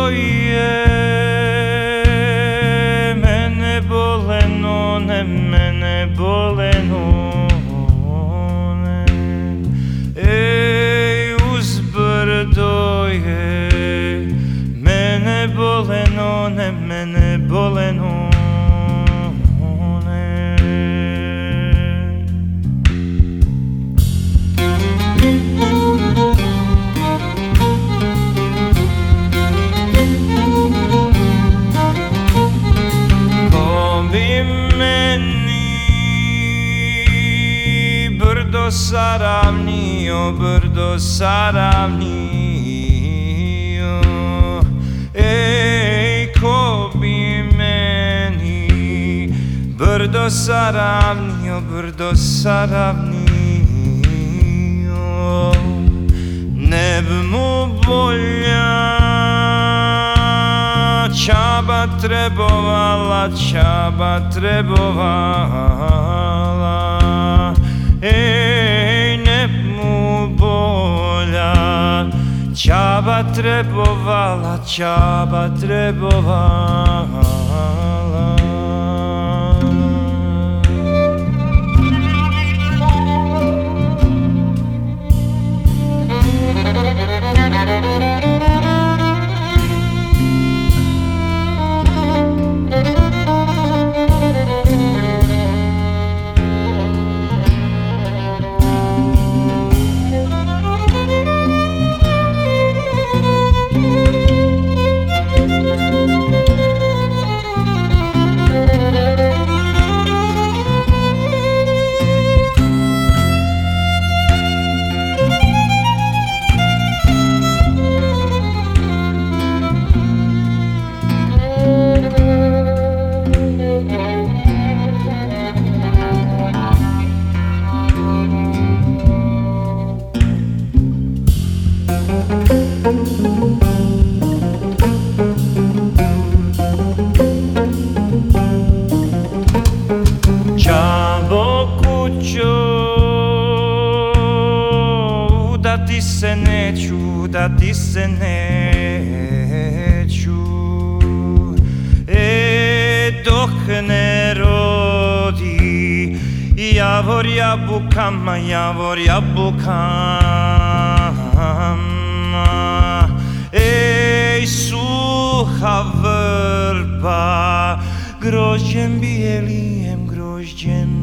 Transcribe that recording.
je mene bole none, mene bole none. Ej, uz brdo je mene bole none, mene bole none. Brdo saravnio, brdo saravnio. Ej, ko bi meni brdo saravnio, brdo saravnio. Ne bi mu bolja čaba trebovala, čaba trebovala. Ej, ne mu bolja čaba trebovala, čaba trebovala. Čabo kućo, da ti se neću, da ti se neću. Dok ne rodi javor jabukama, javor jabukama. Ej, suha vrba grožđem bijelijem, grožđem